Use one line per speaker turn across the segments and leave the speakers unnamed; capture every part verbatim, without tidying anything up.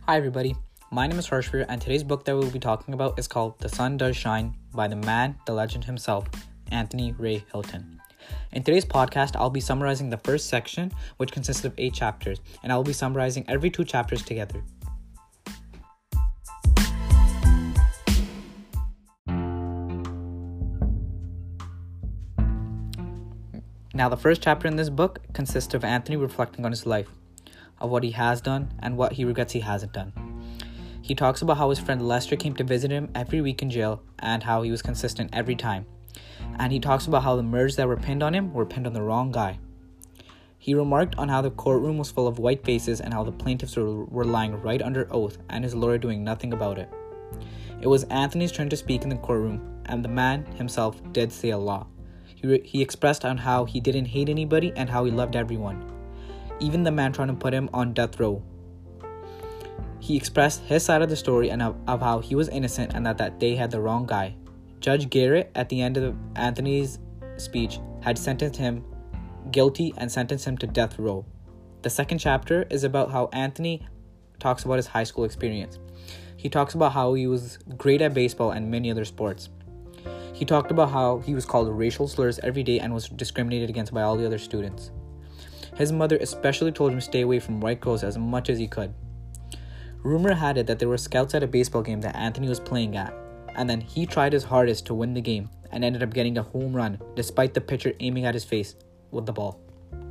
Hi everybody, my name is Harshvir and today's book that we'll be talking about is called The Sun Does Shine by the man, the legend himself, Anthony Ray Hilton. In today's podcast, I'll be summarizing the first section, which consists of eight chapters, and I'll be summarizing every two chapters together. Now, the first chapter in this book consists of Anthony reflecting on his life, of what he has done and what he regrets he hasn't done. He talks about how his friend Lester came to visit him every week in jail and how he was consistent every time. And he talks about how the murders that were pinned on him were pinned on the wrong guy. He remarked on how the courtroom was full of white faces and how the plaintiffs were, were lying right under oath and his lawyer doing nothing about it. It was Anthony's turn to speak in the courtroom, and the man himself did say a lot. He, re- he expressed on how he didn't hate anybody and how he loved everyone, even the man trying to put him on death row. He expressed his side of the story and of, of how he was innocent and that, that they had the wrong guy. Judge Garrett, at the end of Anthony's speech, had sentenced him guilty and sentenced him to death row. The second chapter is about how Anthony talks about his high school experience. He talks about how he was great at baseball and many other sports. He talked about how he was called racial slurs every day and was discriminated against by all the other students. His mother especially told him to stay away from white girls as much as he could. Rumor had it that there were scouts at a baseball game that Anthony was playing at, and then he tried his hardest to win the game and ended up getting a home run despite the pitcher aiming at his face with the ball.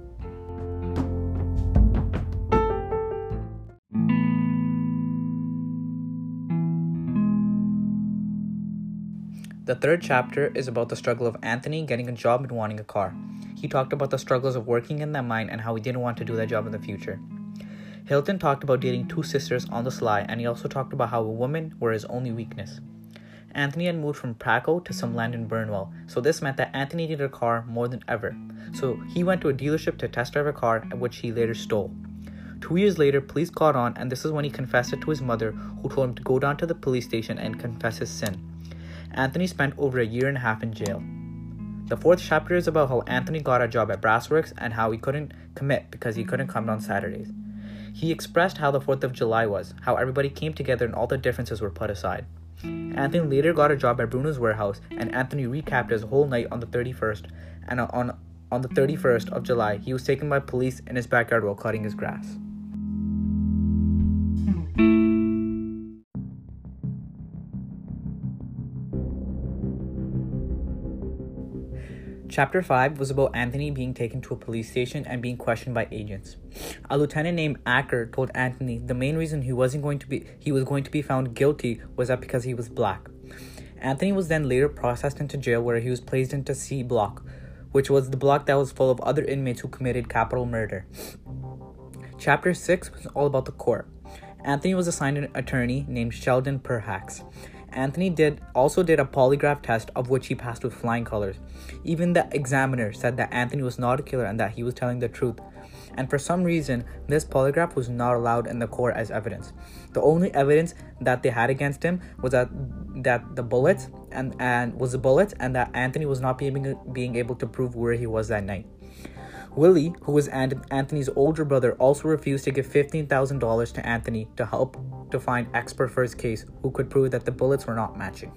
The third chapter is about the struggle of Anthony getting a job and wanting a car. He talked about the struggles of working in that mine and how he didn't want to do that job in the future. Hilton talked about dating two sisters on the sly, and he also talked about how women were his only weakness. Anthony had moved from Praco to some land in Burnwell, so this meant that Anthony needed a car more than ever. So he went to a dealership to test drive a car, which he later stole. Two years later, police caught on, and this is when he confessed it to his mother, who told him to go down to the police station and confess his sin. Anthony spent over a year and a half in jail. The fourth chapter is about how Anthony got a job at Brassworks and how he couldn't commit because he couldn't come on Saturdays. He expressed how the fourth of July was, how everybody came together and all the differences were put aside. Anthony later got a job at Bruno's warehouse, and Anthony recapped his whole night on the thirty-first, and on, on the thirty-first of July, he was taken by police in his backyard while cutting his grass. Chapter five was about Anthony being taken to a police station and being questioned by agents. A lieutenant named Acker told Anthony the main reason he wasn't going to be he was going to be found guilty was that because he was black. Anthony was then later processed into jail, where he was placed into C block, which was the block that was full of other inmates who committed capital murder. Chapter six was all about the court. Anthony was assigned an attorney named Sheldon Perhacs. Anthony did also did a polygraph test, of which he passed with flying colors. Even the examiner said that Anthony was not a killer and that he was telling the truth. And for some reason, this polygraph was not allowed in the court as evidence. The only evidence that they had against him was that that the bullets and, and was the bullets and that Anthony was not being being able to prove where he was that night. Willie, who was Anthony's older brother, also refused to give fifteen thousand dollars to Anthony to help to find expert for his case who could prove that the bullets were not matching.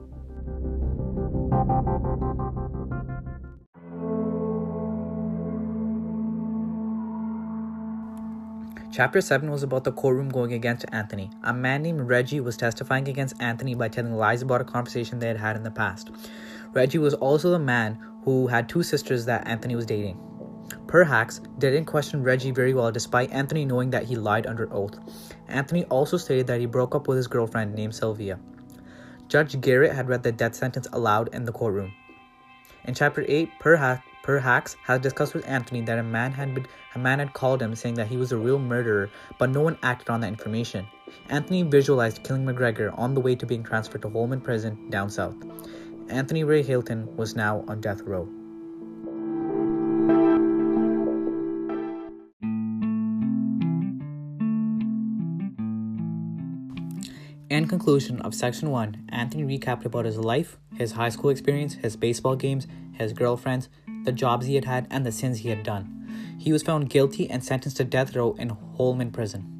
Chapter seven was about the courtroom going against Anthony. A man named Reggie was testifying against Anthony by telling lies about a conversation they had had in the past. Reggie was also the man who had two sisters that Anthony was dating. Perhacs didn't question Reggie very well, despite Anthony knowing that he lied under oath. Anthony also stated that he broke up with his girlfriend named Sylvia. Judge Garrett had read the death sentence aloud in the courtroom. In Chapter eight, Perhacs Perhacs had discussed with Anthony that a man had been, a man had called him saying that he was a real murderer, but no one acted on that information. Anthony visualized killing McGregor on the way to being transferred to Holman Prison down south. Anthony Ray Hilton was now on death row. In conclusion of section one, Anthony recapped about his life, his high school experience, his baseball games, his girlfriends, the jobs he had had, and the sins he had done. He was found guilty and sentenced to death row in Holman Prison.